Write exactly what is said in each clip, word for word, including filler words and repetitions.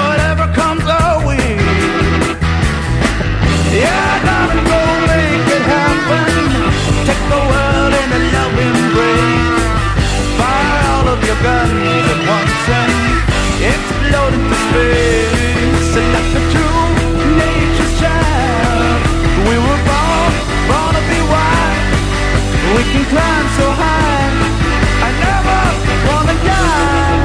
whatever comes our way. Yeah, darling, go make it happen. Take the world in a loving embrace. Fire all of your guns at once and explode into space. And let the true nature shine. We were born, born to be wild. We can climb so high. I never wanna die.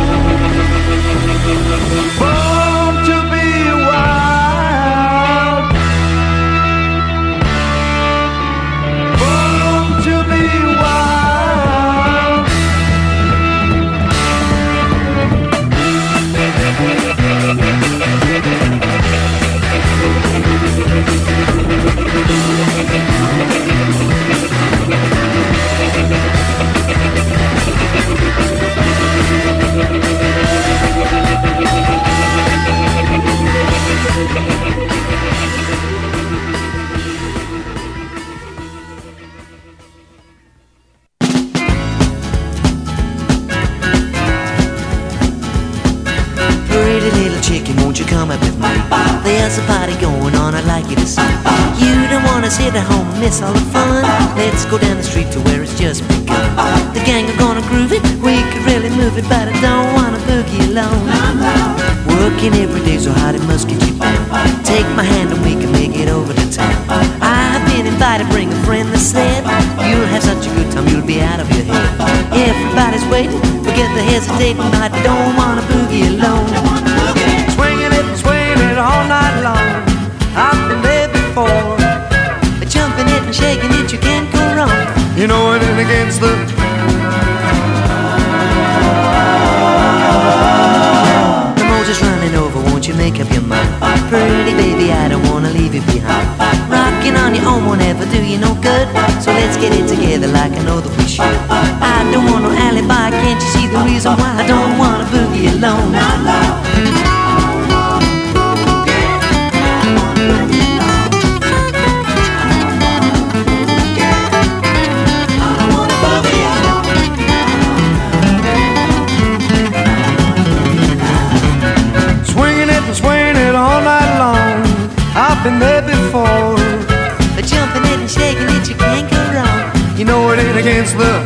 Born to be wild. Born to be wild. Pretty little chicken, won't you come up with me? There's a party going on, I'd like you to see. You don't wanna sit at home and miss all the fun. Let's go down the street to where it's just begun. The gang are gonna groove it, we could really move it, but I don't wanna boogie alone. Working every day so hard it must get you down. Take my hand and we can make it over to town. I've been invited, bring a friend that said you'll have such a good time, you'll be out of your head. Everybody's waiting, forget the hesitating, but I don't wanna boogie alone. Swinging it and swinging it all night long. I've been there before. But jumping it and shaking it, you can't go wrong. You know it ain't against the The motor's running over, won't you make up your mind? Pretty baby, I don't wanna leave you behind. Rocking on your own won't ever do you no good. So let's get it together like I know that we should. I don't want no alibi, can't you see the reason why I don't wanna boogie alone? Been there before. But jumping it and shaking it, you can't go wrong. You know it ain't against the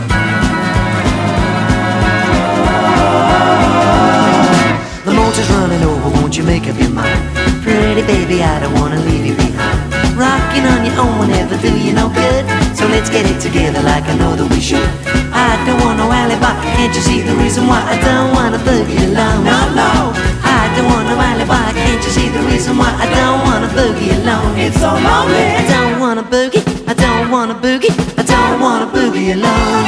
The motor's running over, won't you make up your mind? Pretty baby, I don't wanna leave you behind. Rocking on your own will never do you no good. So let's get it together like I know that we should. I don't want no alibi, can't you see the reason why I don't wanna boogie alone? No, no, I don't want no alibi, can't you see the reason why I don't wanna boogie alone? It's so lonely. I don't wanna boogie, I don't wanna boogie, I don't wanna boogie alone.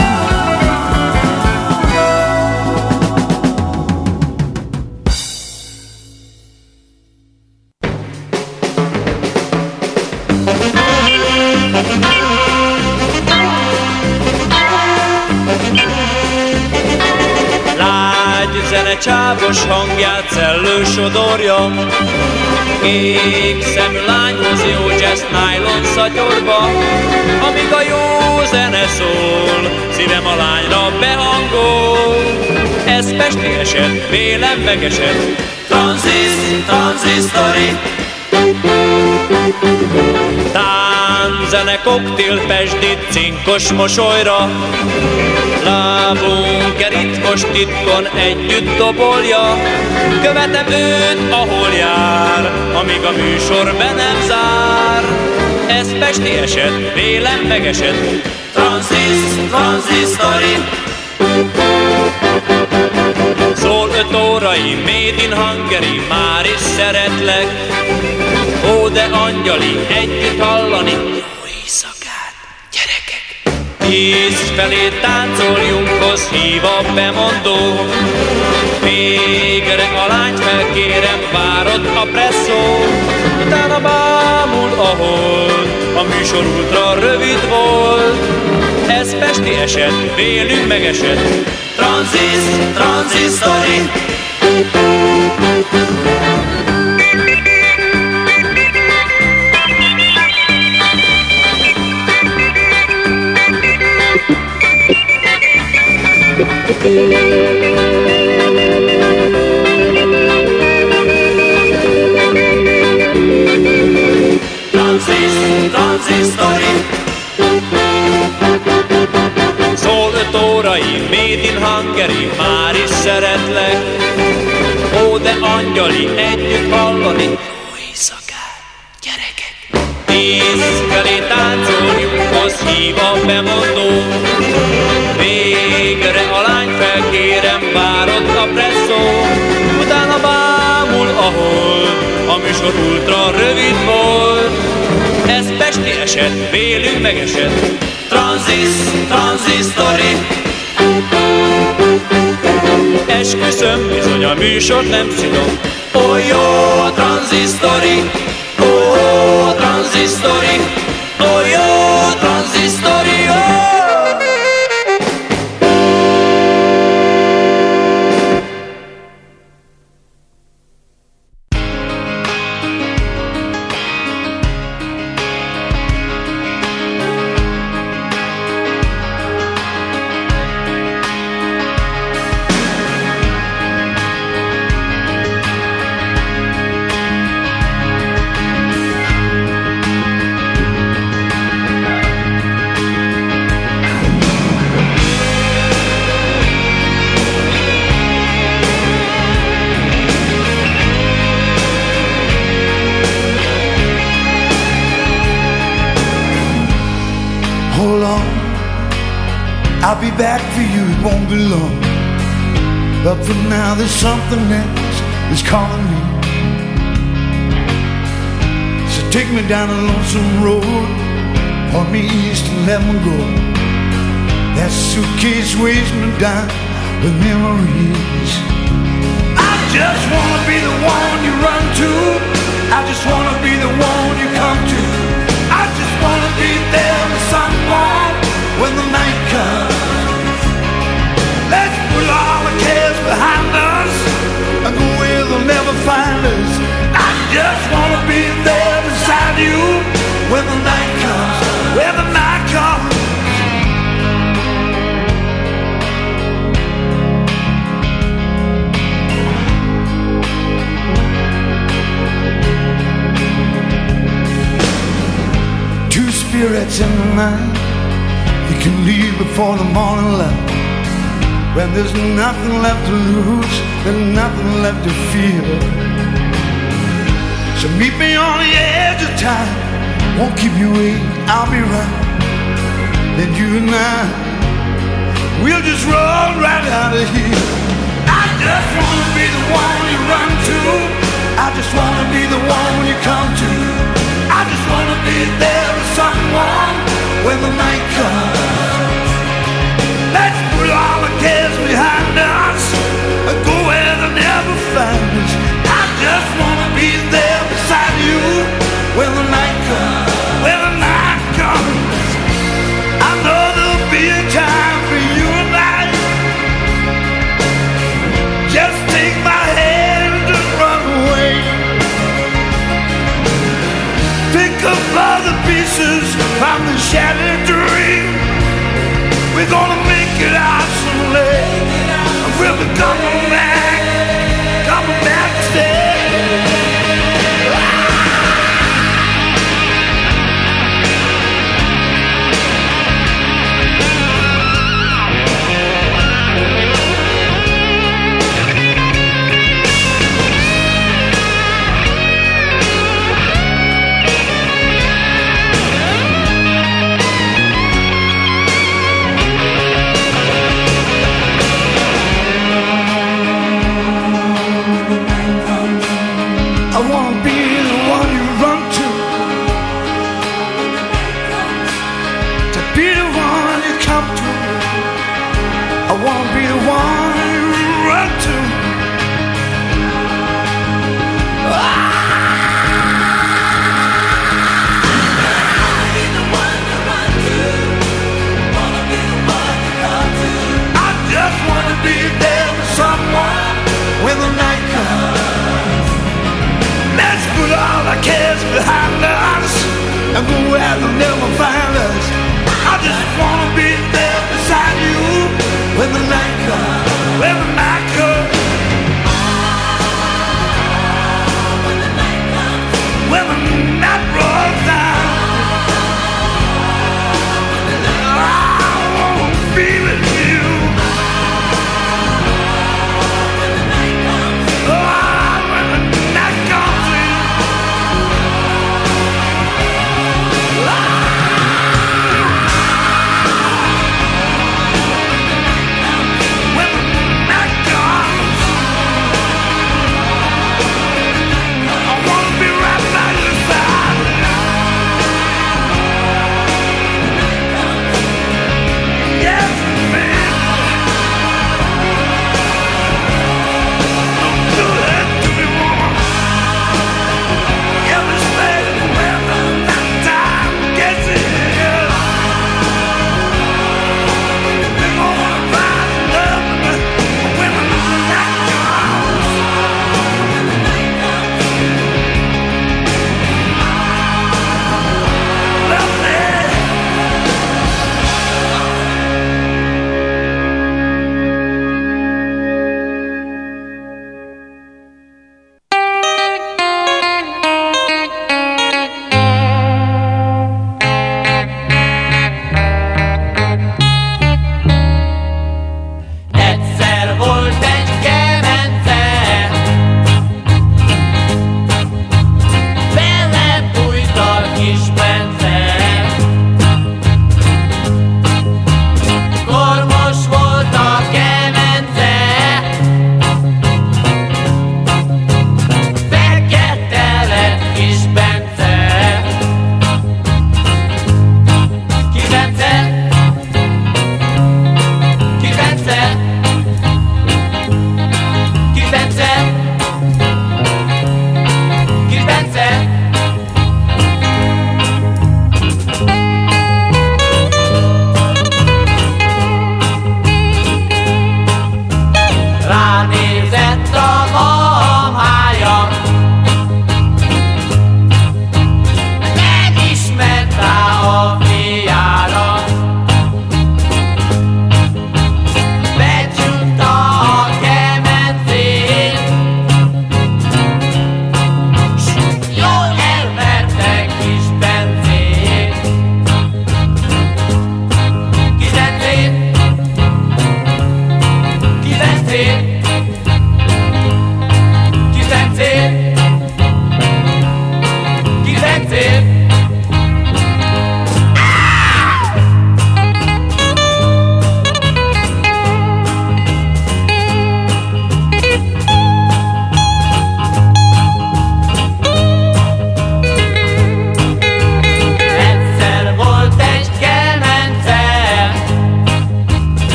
Csávos hangját szellő sodorja, kék szemű lányhoz jó jazz nylon szatyorba. Amíg a jó zene szól, szívem a lányra behangol. Ez pesti eset, vélem megesett, tranzisz, tranzisztori. Tánzene, koktél, pesdit, cinkos mosolyra. Lábunk ritmos titkon együtt dobolja. Követem őt, ahol jár, amíg a műsor be nem zár. Ez pesti eset, vélem megesett, tranzisz, tranzisztori. Szól öt órai, made in Hungary, már is szeretlek. Ó, de angyali, együtt hallani, jó éjszakát, gyerekek! Tíz felé táncoljunk,hoz hív a bemondó. Végre a lányt felkérem, várod a presszó. Utána bámul a hold, a műsor ultra rövid volt. Ez pesti eset, vélünk megesett, tranzisz, tranzisztori. tranzisztori. Szól öt órai, made in Hungary, már is szeretlek. Ó, de angyali, együtt hallani, jó éjszakát, gyerekek! Tíz felé táncoljunk, az hív a bemondó. Végre a lány felkérem, várod a presszó. Utána bámul, ahol a műsor ultra rövid volt. Ez pesti eset, vélünk megesett. Tranzisz, tranzisztori. Esküszöm, bizony a műsor nem szidom. Ó, jó a tranzisztori. Ó, a tranzisztori. Ó, jó a tranzisztori. Ó! I'll be back for you, it won't be long. But for now there's something else that's calling me. So take me down a lonesome road, point me east and let me go. That suitcase weighs me down with memories. I just wanna be the one you run to. I just wanna be the one you come to. I just wanna be there with someone when the night comes. Let's put all the cares behind us and go where they'll never find us. I just wanna be there beside you when the night comes, when the night comes. Two spirits in the night, you can leave before the morning light. When there's nothing left to lose, there's nothing left to fear. So meet me on the edge of time, won't keep you waiting, I'll be right. Then you and I, we'll just roll right out of here. I just wanna be the one you run to. I just wanna be the one you come to. I just wanna be there with someone when the night comes. Let's put all the cares behind us and go where they'll never find us. I just wanna be there beside you when the night comes, when the night comes. I know there'll be a time for you and I. Just take my hand and run away. Pick up all the pieces from the shattered dream. We're gonna make it out someday. We'll be coming back, coming back to stay. Behind us and go where they'll never find us. I just wanna be there beside you when the night comes, when the night comes, when the night comes, when the night rolls down.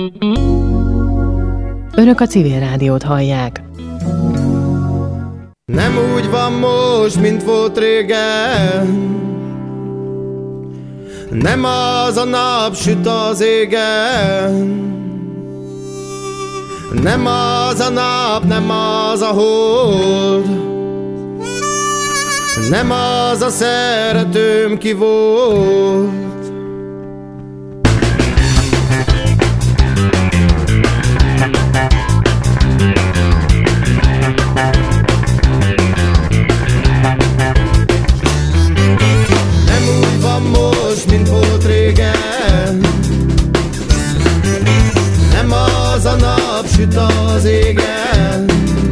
Önök a Civil Rádiót hallják. Nem úgy van most, mint volt régen. Nem az a nap süt az égen. Nem az a nap, nem az a hold. Nem az a szeretőm, ki volt. Most, mint volt régen. Nem az a nap süt az égen.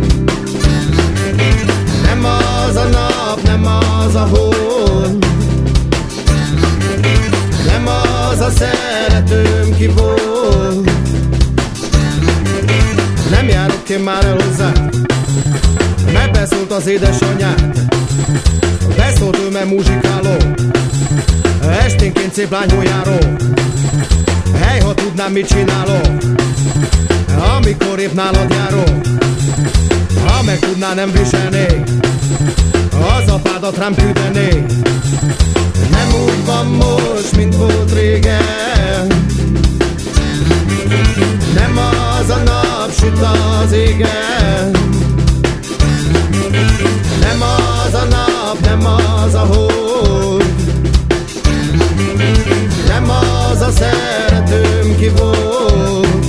Nem az a nap, nem az a hold. Nem az a szeretőm, ki volt. Nem járok én már el hozzá, mert beszólt az édesanyját. Beszólt ő, mert muzsikáló, esténként szép lányul járó. Hely, ha tudnám, mit csinálok, amikor épp nálad járok. Ha meg tudná, nem viselnék, az apádat rám küldenék. Nem úgy van most, mint volt régen. Nem az a nap süt az égen. Nem az a nap, nem az a hold. Nem az a szeretőm, ki volt.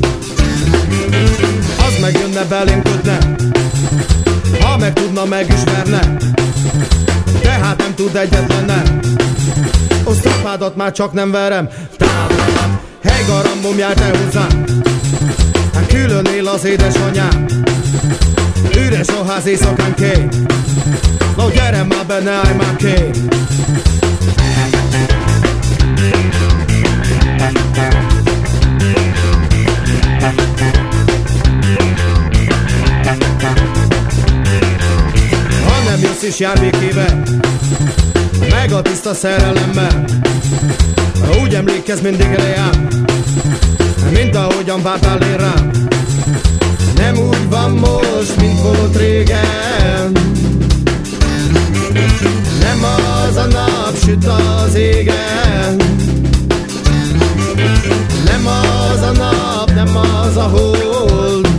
Az megjönne belém kötne, ha meg tudna, megismerne. Tehát nem tud egyetlen. Azt apádat már csak nem verem. Távolabb, hely, garambom, járt el hozzám. Hát külön él az édesanyám. Üres a ház éjszakánként. No, gyere már benne, állj már ké. Ha nem jössz is jár békébe, meg a tiszta szerelemmel, úgy emlékezz mindig rám, mint ahogyan vártál én rám. Nem úgy van most, mint volt régen. Nem az a nap süt az égen. Nem az a nap, nem az a hold.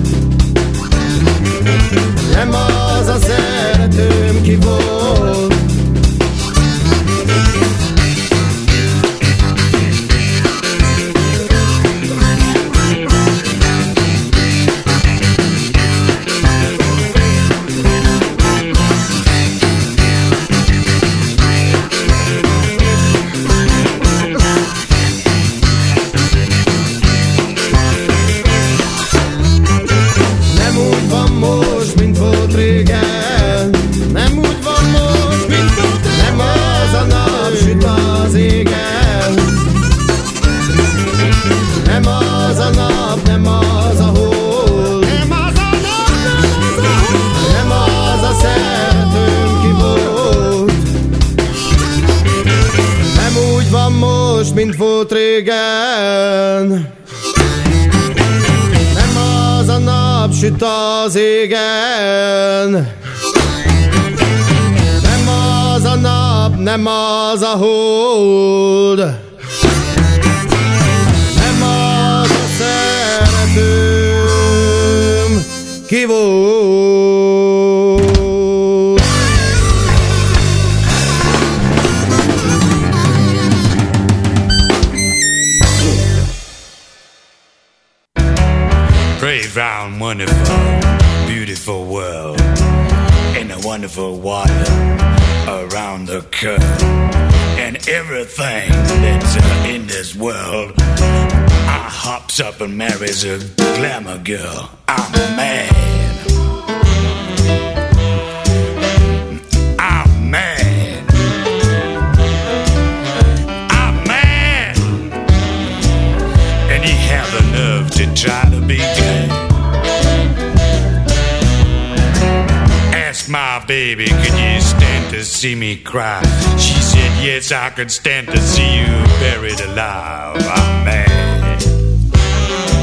Nem az a szeretőm, ki volt. Mint volt régen. Nem az a nap süt az égen. Nem az a nap, nem az a hold. Nem az a szeretőm, ki volt. Brave, round, wonderful, beautiful world, and a wonderful water around the curve, and everything that's uh, in this world. I hops up and marries a glamour girl. I'm mad. I'm mad. I'm mad. And he have the nerve to try to be glad. Ask my baby, could you stand to see me cry? She said, yes, I could stand to see you buried alive. I'm mad.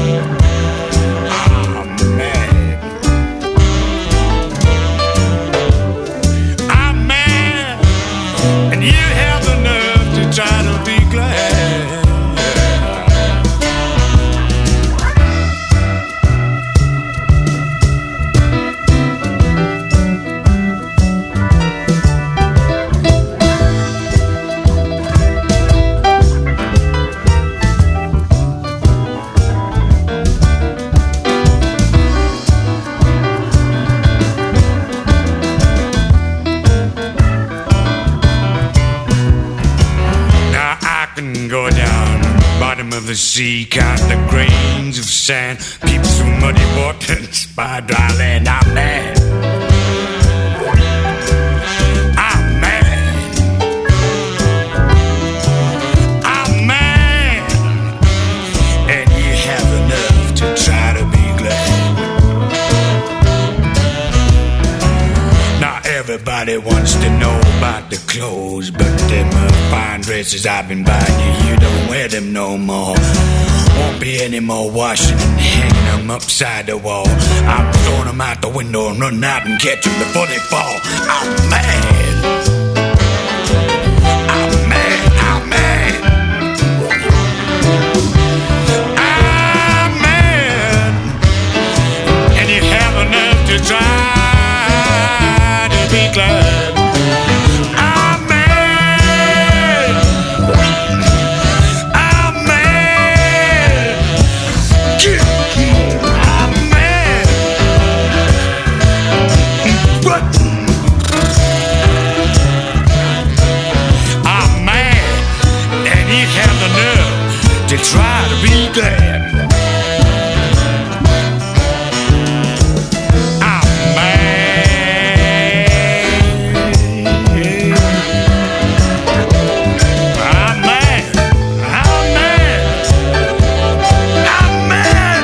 sea, count the grains of sand. People through muddy waters by dry land. I'm mad. I'm mad. I'm mad. And you have enough to try to be glad. Now everybody wants to know about the clothes, but them uh, fine dresses I've been buying you, you don't wear them no more. Won't be any more washing and hanging them upside the wall. I'm throwing them out the window and run out and catch them before they fall. I'm mad. I'm mad. I'm mad. I'm mad. And you have enough to try to be glad. To try to be glad. I'm mad. I'm mad. I'm mad. I'm mad.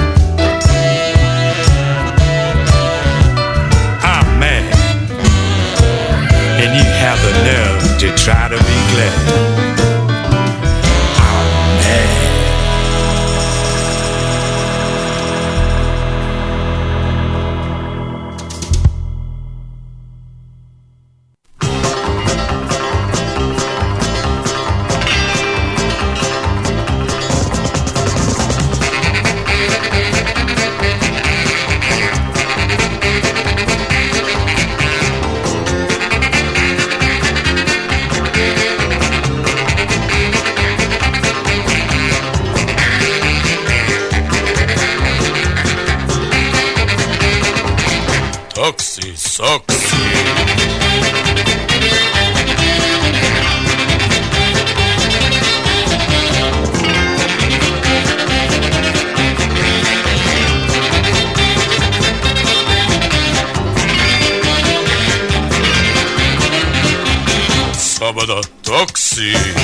I'm mad. And you have the nerve to try to be glad. Oxy, Soxy. Sabada Toxi.